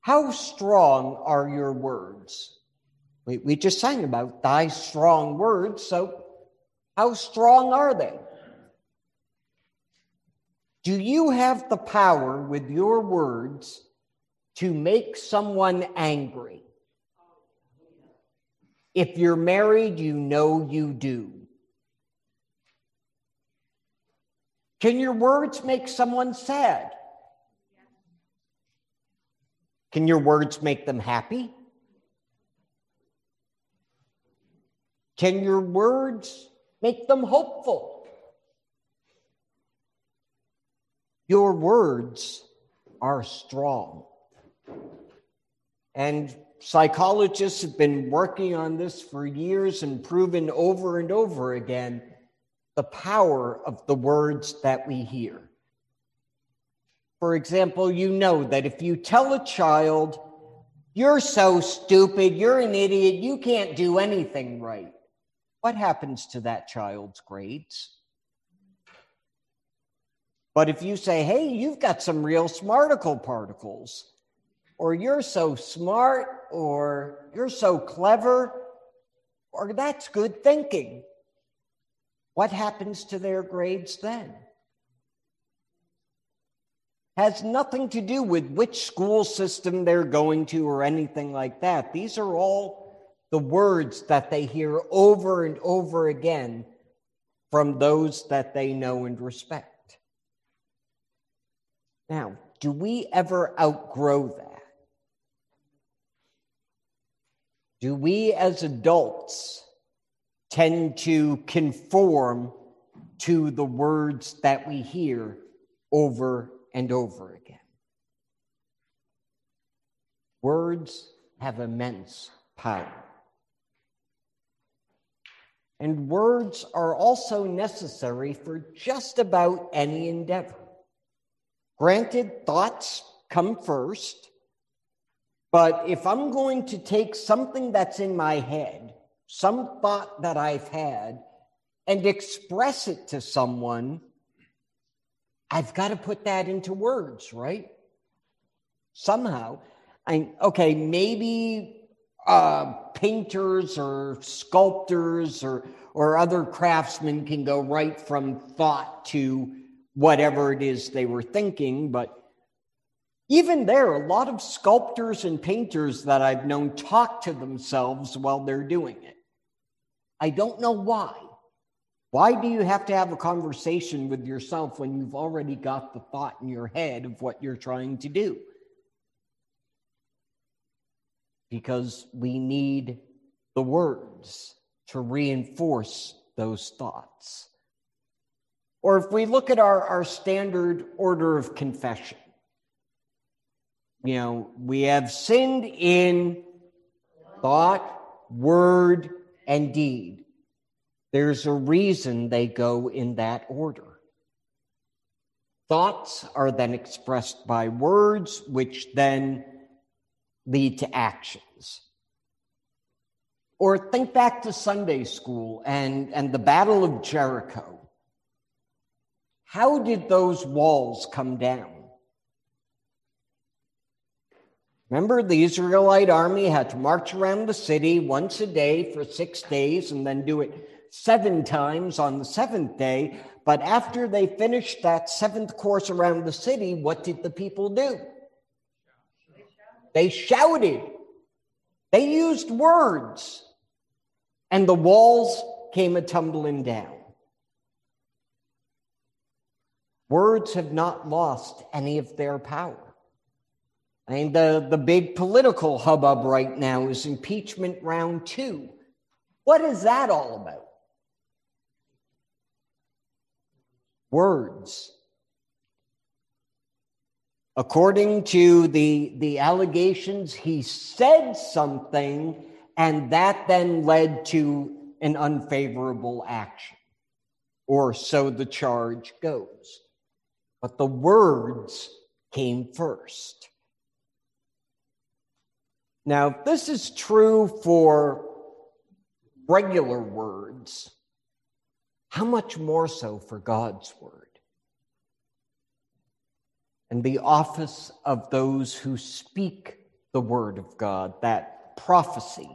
How strong are your words? We just sang about thy strong words, so how strong are they? Do you have the power with your words to make someone angry? If you're married, you know you do. Can your words make someone sad? Can your words make them happy? Can your words make them hopeful? Your words are strong. And psychologists have been working on this for years and proven over and over again the power of the words that we hear. For example, you know that if you tell a child, you're so stupid, you're an idiot, you can't do anything right, what happens to that child's grades? But if you say, hey, you've got some real smarticle particles, or you're so smart, or you're so clever, or that's good thinking, what happens to their grades then? Has nothing to do with which school system they're going to or anything like that. These are all the words that they hear over and over again from those that they know and respect. Now, do we ever outgrow that? Do we as adults tend to conform to the words that we hear over and over again? Words have immense power. And words are also necessary for just about any endeavor. Granted, thoughts come first, but if I'm going to take something that's in my head, some thought that I've had, and express it to someone, I've got to put that into words, right? Somehow. Maybe painters or sculptors or other craftsmen can go right from thought to whatever it is they were thinking, but even there, a lot of sculptors and painters that I've known talk to themselves while they're doing it. I don't know why. Why do you have to have a conversation with yourself when you've already got the thought in your head of what you're trying to do? Because we need the words to reinforce those thoughts. Or if we look at our standard order of confession, we have sinned in thought, word, and deed. There's a reason they go in that order. Thoughts are then expressed by words, which then lead to actions. Or think back to Sunday school and the Battle of Jericho. How did those walls come down? Remember, the Israelite army had to march around the city once a day for 6 days and then do it 7 times on the 7th day. But after they finished that 7th course around the city, what did the people do? They shouted. They used words. And the walls came a-tumbling down. Words have not lost any of their power. The big political hubbub right now is impeachment round 2. What is that all about? Words. According to the allegations, he said something, and that then led to an unfavorable action. Or so the charge goes. But the words came first. Now, if this is true for regular words, how much more so for God's word? And the office of those who speak the Word of God, that prophecy.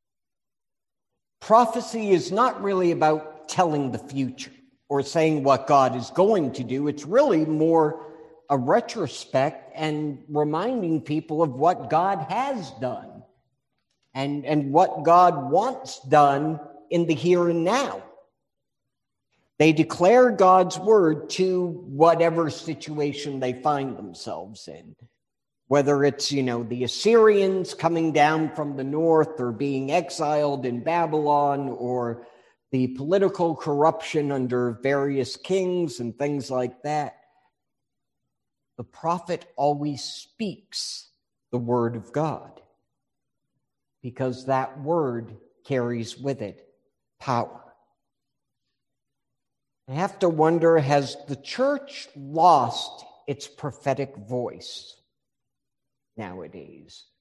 Prophecy is not really about telling the future or saying what God is going to do. It's really more a retrospect and reminding people of what God has done and what God wants done in the here and now. They declare God's word to whatever situation they find themselves in, whether it's, the Assyrians coming down from the north or being exiled in Babylon, or the political corruption under various kings and things like that. The prophet always speaks the word of God because that word carries with it power. I have to wonder, has the church lost its prophetic voice nowadays?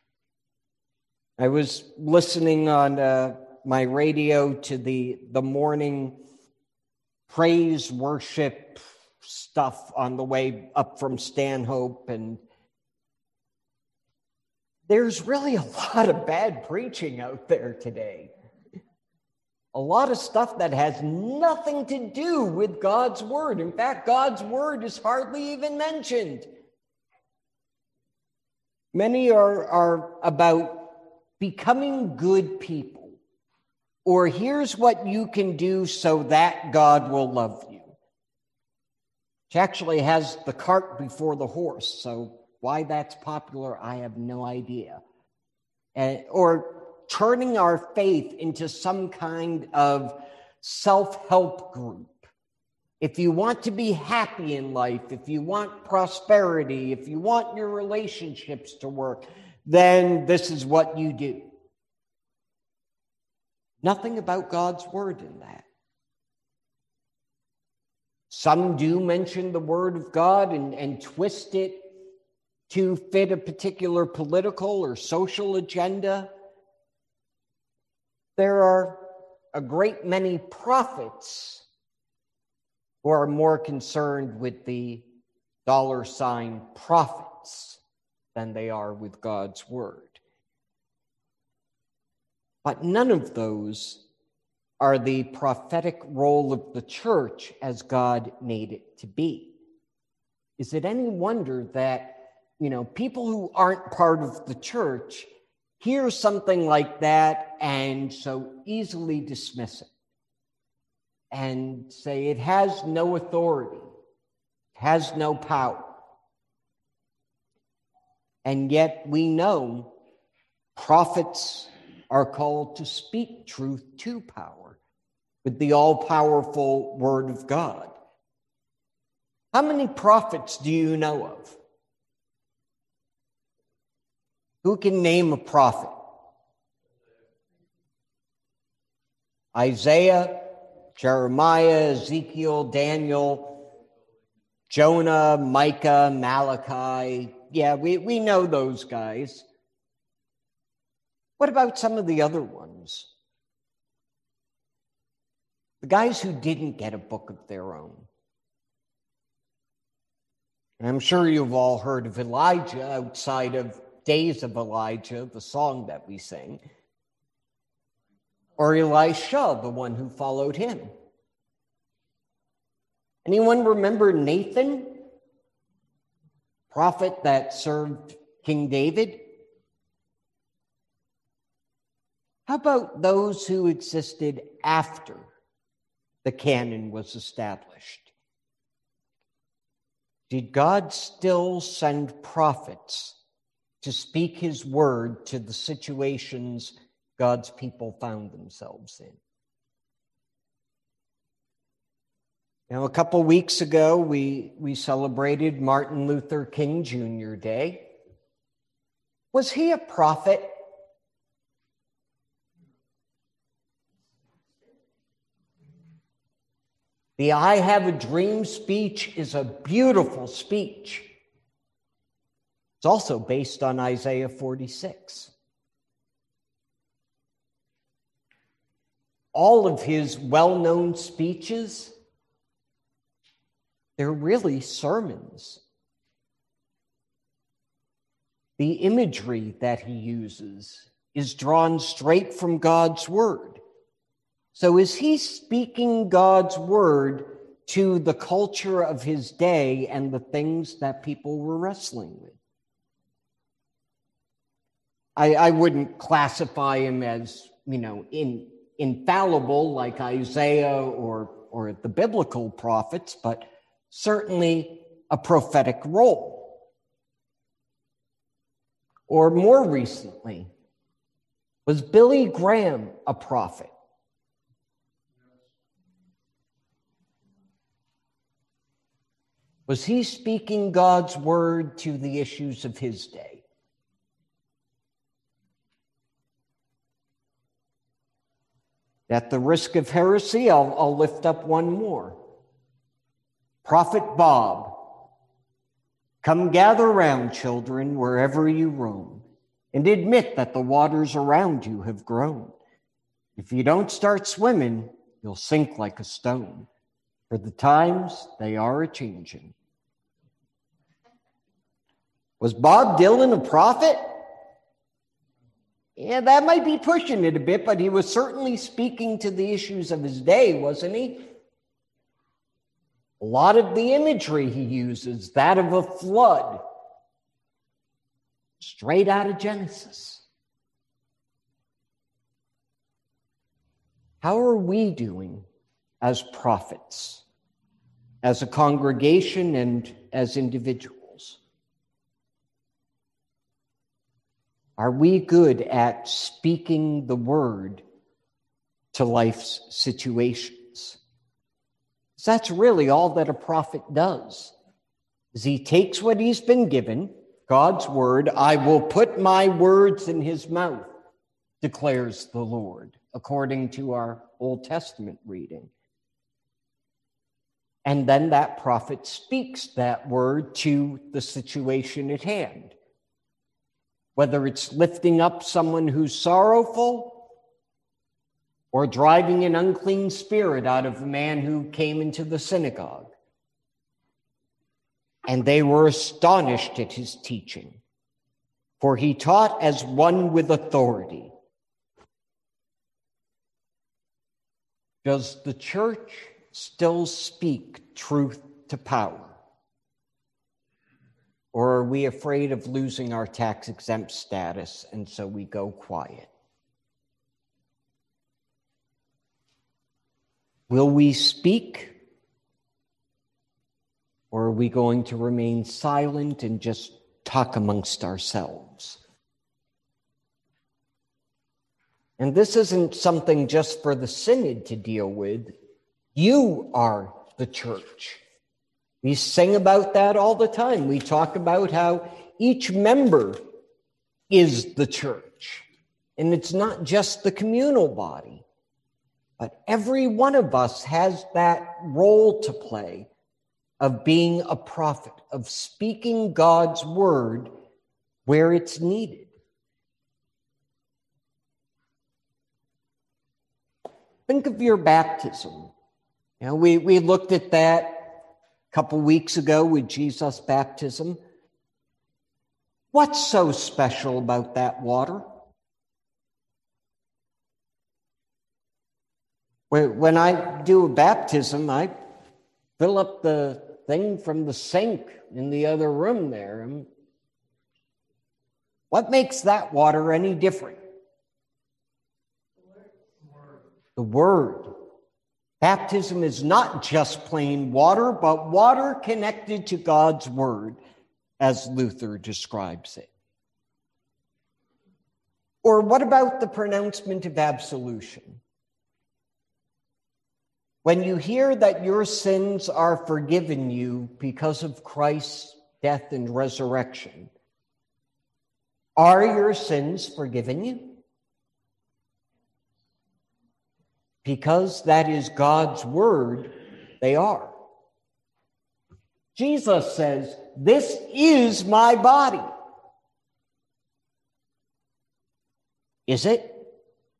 I was listening on my radio to the morning praise worship stuff on the way up from Stanhope, and there's really a lot of bad preaching out there today. A lot of stuff that has nothing to do with God's word. In fact, God's word is hardly even mentioned. Many are about becoming good people, or here's what you can do so that God will love you. Which actually has the cart before the horse, so why that's popular, I have no idea. Or turning our faith into some kind of self-help group. If you want to be happy in life, if you want prosperity, if you want your relationships to work, then this is what you do. Nothing about God's word in that. Some do mention the word of God and twist it to fit a particular political or social agenda. There are a great many prophets who are more concerned with the $ prophets than they are with God's word. But none of those are the prophetic role of the church as God made it to be. Is it any wonder that, people who aren't part of the church hear something like that and so easily dismiss it and say it has no authority, it has no power? And yet we know prophets are called to speak truth to power with the all-powerful word of God. How many prophets do you know of? Who can name a prophet? Isaiah, Jeremiah, Ezekiel, Daniel, Jonah, Micah, Malachi. Yeah, we know those guys. What about some of the other ones? The guys who didn't get a book of their own. And I'm sure you've all heard of Elijah outside of Days of Elijah, the song that we sing. Or Elisha, the one who followed him. Anyone remember Nathan, prophet that served King David? How about those who existed after the canon was established? Did God still send prophets to speak his word to the situations God's people found themselves in? Now, a couple weeks ago, we celebrated Martin Luther King Jr. Day. Was he a prophet? The I Have a Dream speech is a beautiful speech. It's also based on Isaiah 46. All of his well-known speeches, they're really sermons. the imagery that he uses is drawn straight from God's word. So is he speaking God's word to the culture of his day and the things that people were wrestling with? I wouldn't classify him as, infallible like Isaiah or the biblical prophets, but certainly a prophetic role. Or more recently, was Billy Graham a prophet? Was he speaking God's word to the issues of his day? At the risk of heresy, I'll lift up one more. Prophet Bob. Come gather round, children, wherever you roam, and admit that the waters around you have grown. If you don't start swimming, you'll sink like a stone, for the times they are a-changing. Was Bob Dylan a prophet? Yeah, that might be pushing it a bit, but he was certainly speaking to the issues of his day, wasn't he? A lot of the imagery he uses, that of a flood, straight out of Genesis. How are we doing as prophets, as a congregation and as individuals? Are we good at speaking the word to life's situations? That's really all that a prophet does. Is he takes what he's been given, God's word, I will put my words in his mouth, declares the Lord, according to our Old Testament reading. And then that prophet speaks that word to the situation at hand. Whether it's lifting up someone who's sorrowful or driving an unclean spirit out of a man who came into the synagogue. And they were astonished at his teaching, for he taught as one with authority. Does the church still speak truth to power? Or are we afraid of losing our tax-exempt status, and so we go quiet? Will we speak? Or are we going to remain silent and just talk amongst ourselves? And this isn't something just for the synod to deal with. You are the church. We sing about that all the time. We talk about how each member is the church. And it's not just the communal body, but every one of us has that role to play of being a prophet, of speaking God's word where it's needed. Think of your baptism. We looked at that couple weeks ago with Jesus' baptism. What's so special about that water? When I do a baptism, I fill up the thing from the sink in the other room there. What makes that water any different? The Word. Baptism is not just plain water, but water connected to God's word, as Luther describes it. Or what about the pronouncement of absolution? When you hear that your sins are forgiven you because of Christ's death and resurrection, are your sins forgiven you? Because that is God's word, they are. Jesus says, "This is my body." Is it?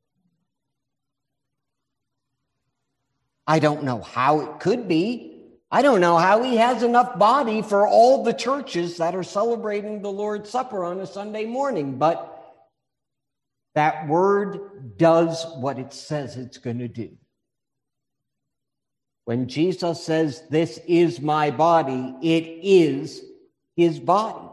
I don't know how it could be. I don't know how he has enough body for all the churches that are celebrating the Lord's Supper on a Sunday morning, but that word does what it says it's going to do. When Jesus says, "This is my body," it is his body.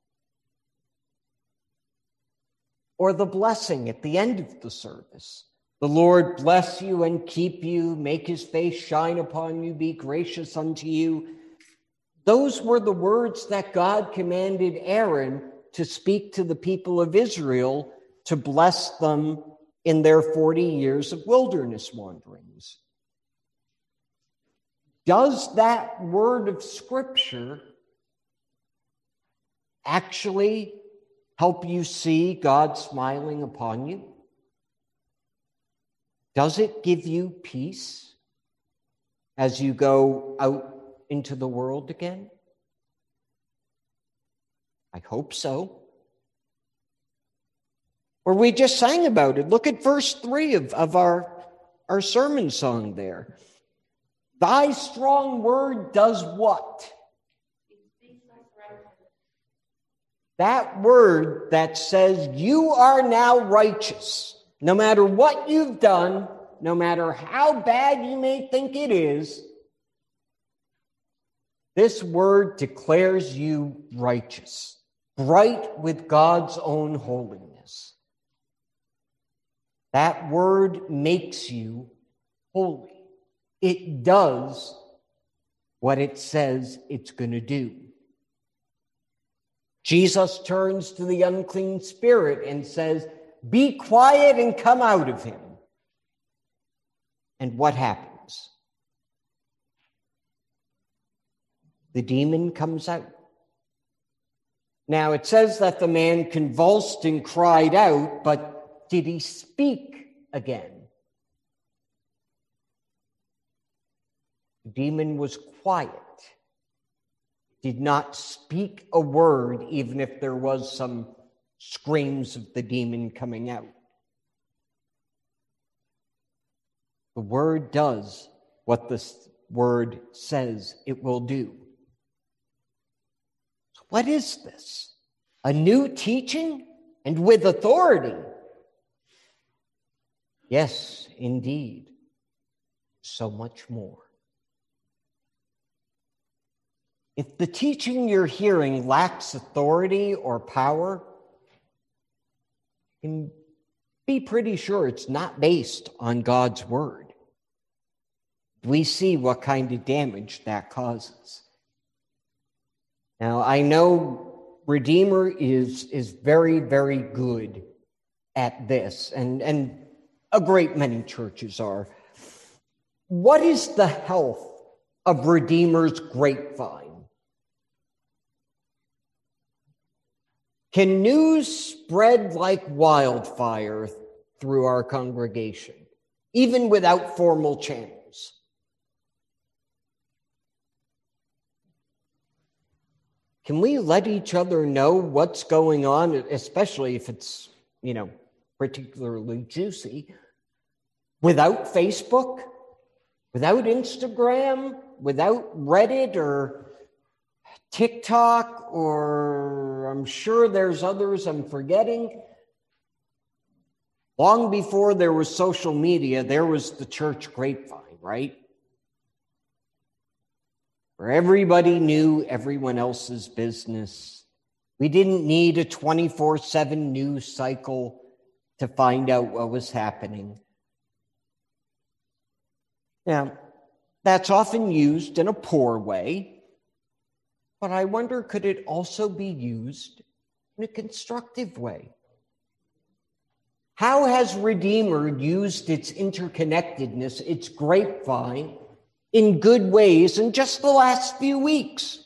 Or the blessing at the end of the service. "The Lord bless you and keep you, make his face shine upon you, be gracious unto you." Those were the words that God commanded Aaron to speak to the people of Israel to bless them in their 40 years of wilderness wanderings. Does that word of Scripture actually help you see God smiling upon you? Does it give you peace as you go out into the world again? I hope so. Or we just sang about it. Look at verse 3 of our sermon song there. Thy strong word does what? That word that says you are now righteous. No matter what you've done, no matter how bad you may think it is, this word declares you righteous, bright with God's own holiness. That word makes you holy. It does what it says it's going to do. Jesus turns to the unclean spirit and says, "Be quiet and come out of him." And what happens? The demon comes out. Now, it says that the man convulsed and cried out, but did he speak again? The demon was quiet, did not speak a word, even if there was some screams of the demon coming out. The word does what the word says it will do. So what is this? A new teaching and with authority? Yes, indeed. So much more. If the teaching you're hearing lacks authority or power, you can be pretty sure it's not based on God's word. We see what kind of damage that causes. Now, I know Redeemer is very, very good at this, and a great many churches are. What is the health of Redeemer's grapevine? Can news spread like wildfire through our congregation, even without formal channels? Can we let each other know what's going on, especially if it's, particularly juicy, without Facebook, without Instagram, without Reddit or TikTok, or I'm sure there's others I'm forgetting? Long before there was social media, there was the church grapevine, right? Where everybody knew everyone else's business. We didn't need a 24/7 news cycle to find out what was happening. Now, that's often used in a poor way, but I wonder, could it also be used in a constructive way? How has Redeemer used its interconnectedness, its grapevine, in good ways in just the last few weeks?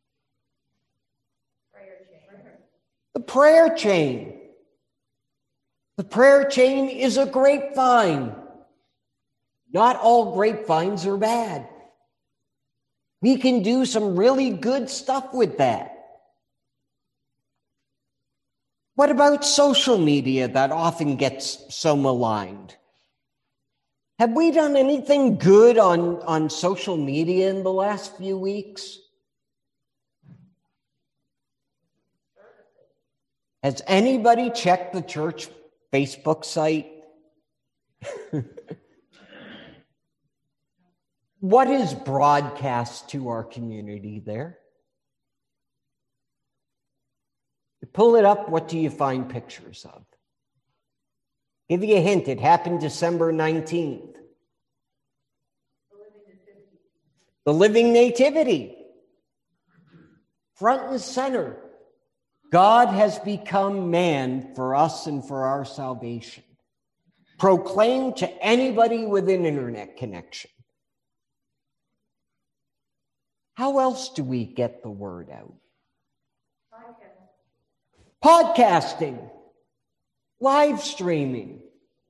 The prayer chain. The prayer chain is a grapevine. Not all grapevines are bad. We can do some really good stuff with that. What about social media that often gets so maligned? Have we done anything good on social media in the last few weeks? Has anybody checked the church Facebook site? What is broadcast to our community there? You pull it up, what do you find pictures of? Give you a hint, it happened December 19th. The Living Nativity. Front and center. God has become man for us and for our salvation. Proclaimed to anybody with an internet connection. How else do we get the word out? Podcasting. Live streaming.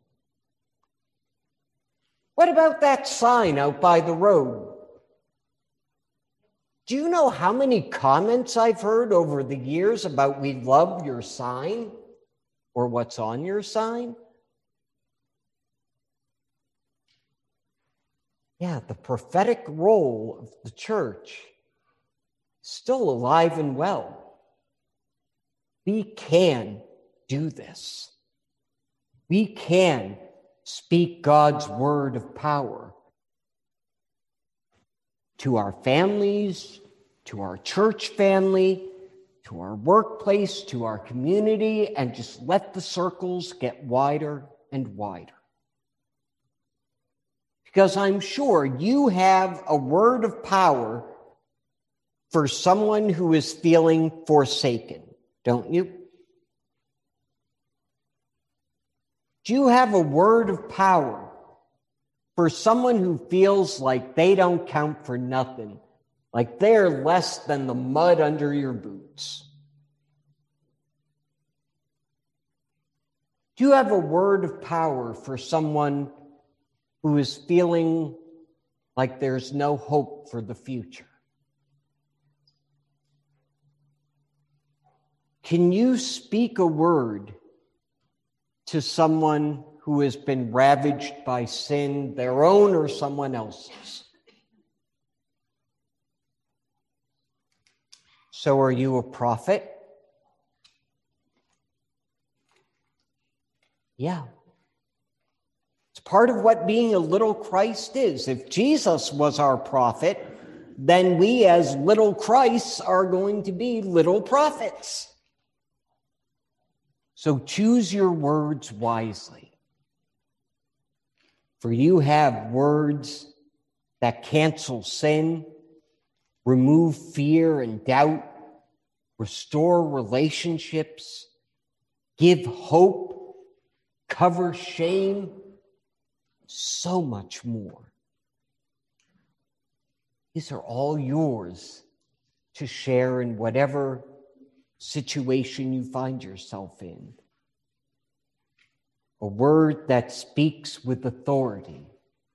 What about that sign out by the road? Do you know how many comments I've heard over the years about we love your sign or what's on your sign? Yeah, the prophetic role of the church is still alive and well. We can do this. We can speak God's word of power to our families, to our church family, to our workplace, to our community, and just let the circles get wider and wider. Because I'm sure you have a word of power for someone who is feeling forsaken, don't you? Do you have a word of power for someone who feels like they don't count for nothing, like they're less than the mud under your boots? Do you have a word of power for someone who is feeling like there's no hope for the future? Can you speak a word to someone who has been ravaged by sin, their own or someone else's? So are you a prophet? Yeah. It's part of what being a little Christ is. If Jesus was our prophet, then we as little Christs are going to be little prophets. So choose your words wisely. For you have words that cancel sin, remove fear and doubt, restore relationships, give hope, cover shame, so much more. These are all yours to share in whatever situation you find yourself in. A word that speaks with authority.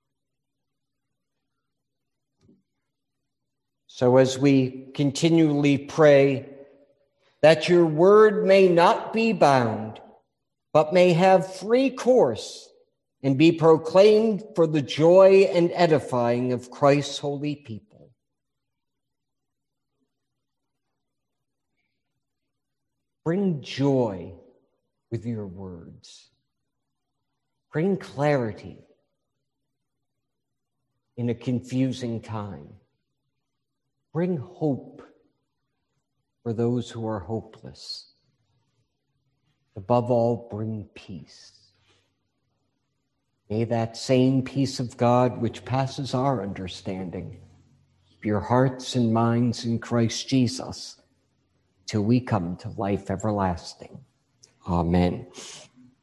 So as we continually pray that your word may not be bound, but may have free course and be proclaimed for the joy and edifying of Christ's holy people. Bring joy with your words. Bring clarity in a confusing time. Bring hope for those who are hopeless. Above all, bring peace. May that same peace of God, which passes our understanding, keep your hearts and minds in Christ Jesus till we come to life everlasting. Amen.